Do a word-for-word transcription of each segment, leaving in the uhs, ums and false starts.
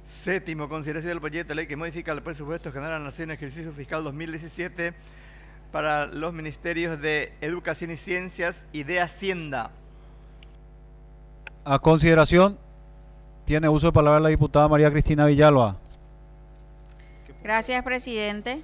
Séptimo, consideración del proyecto de ley que modifica el presupuesto general de la Nación en ejercicio fiscal dos mil diecisiete para los ministerios de Educación y Ciencias y de Hacienda. A consideración, tiene uso de palabra la diputada María Cristina Villalba. Gracias, presidente.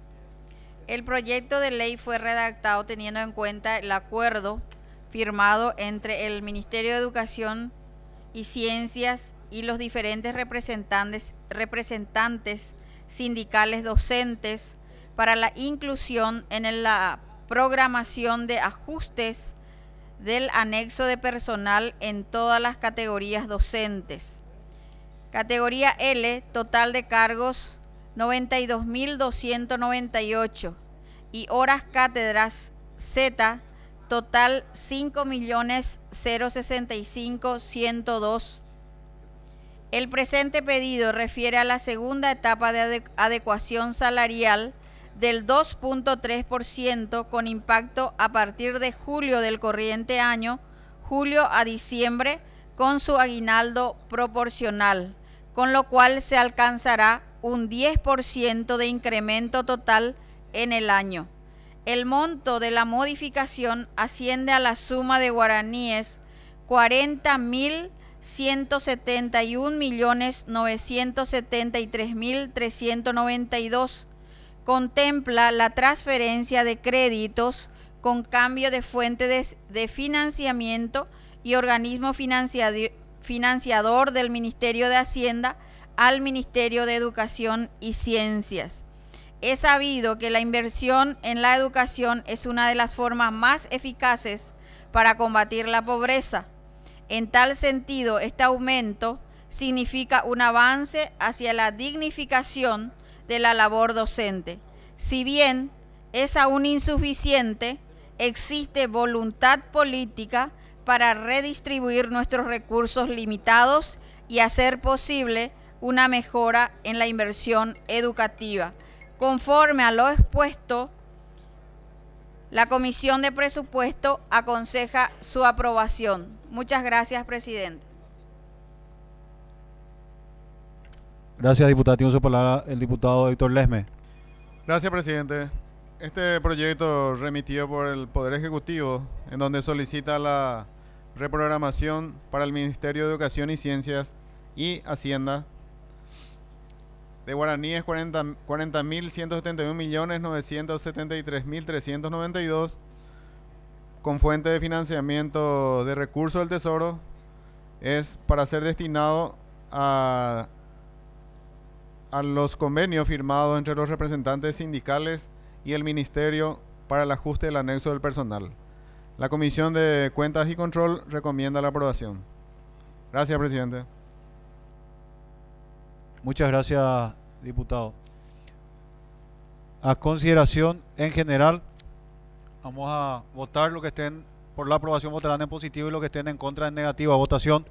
El proyecto de ley fue redactado teniendo en cuenta el acuerdo firmado entre el Ministerio de Educación y Ciencias y los diferentes representantes, representantes sindicales docentes para la inclusión en la programación de ajustes del anexo de personal en todas las categorías docentes. Categoría L, total de cargos noventa y dos mil doscientos noventa y ocho y horas cátedras Z, total cinco millones sesenta y cinco mil ciento dos. El presente pedido refiere a la segunda etapa de adecuación salarial del dos punto tres por ciento con impacto a partir de julio del corriente año, julio a diciembre, con su aguinaldo proporcional, con lo cual se alcanzará un diez por ciento de incremento total en el año. El monto de la modificación asciende a la suma de guaraníes cuarenta mil ciento setenta y un millones novecientos setenta y tres mil trescientos noventa y dos. Contempla la transferencia de créditos con cambio de fuente de, de financiamiento y organismo financiador del Ministerio de Hacienda al Ministerio de Educación y Ciencias. Es sabido que la inversión en la educación es una de las formas más eficaces para combatir la pobreza. En tal sentido, este aumento significa un avance hacia la dignificación de la labor docente. Si bien es aún insuficiente, existe voluntad política para redistribuir nuestros recursos limitados y hacer posible una mejora en la inversión educativa. Conforme a lo expuesto, la Comisión de Presupuesto aconseja su aprobación. Muchas gracias, presidente. Gracias, diputada. Tiene su palabra el diputado Héctor Lesme. Gracias, presidente. Este proyecto remitido por el Poder Ejecutivo, en donde solicita la reprogramación para el Ministerio de Educación y Ciencias y Hacienda de guaraníes cuarenta mil ciento setenta y un millones novecientos setenta y tres mil trescientos noventa y dos con fuente de financiamiento de recursos del Tesoro, es para ser destinado a, a los convenios firmados entre los representantes sindicales y el Ministerio para el ajuste del anexo del personal. La Comisión de Cuentas y Control recomienda la aprobación. Gracias, presidente. Muchas gracias, diputado. A consideración en general, vamos a votar. Los que estén por la aprobación votarán en positivo y los que estén en contra en negativo. A votación.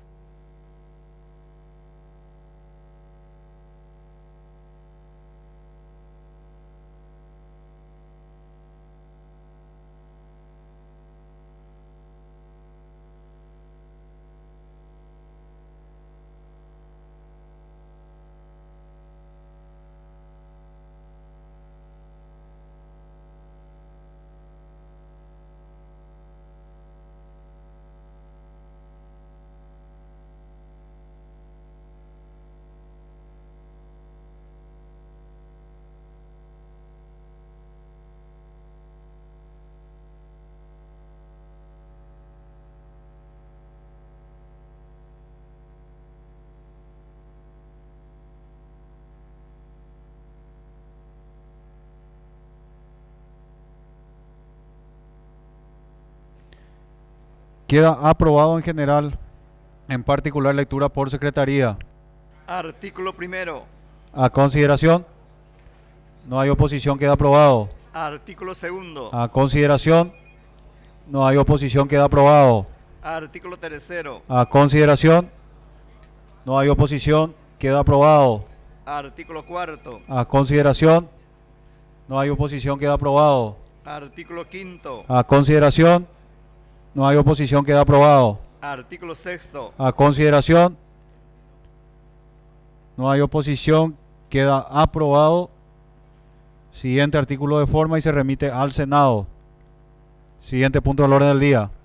Queda aprobado en general, en particular lectura por secretaría. Artículo primero. A consideración. No hay oposición, queda aprobado. Artículo segundo. A consideración. No hay oposición, queda aprobado. Artículo tercero. A consideración. No hay oposición, queda aprobado. Artículo cuarto. A consideración. No hay oposición, queda aprobado. Artículo quinto. A consideración. No hay oposición, queda aprobado. Artículo sexto. A consideración. No hay oposición. Queda aprobado. Siguiente artículo de forma y se remite al Senado. Siguiente punto del orden del día.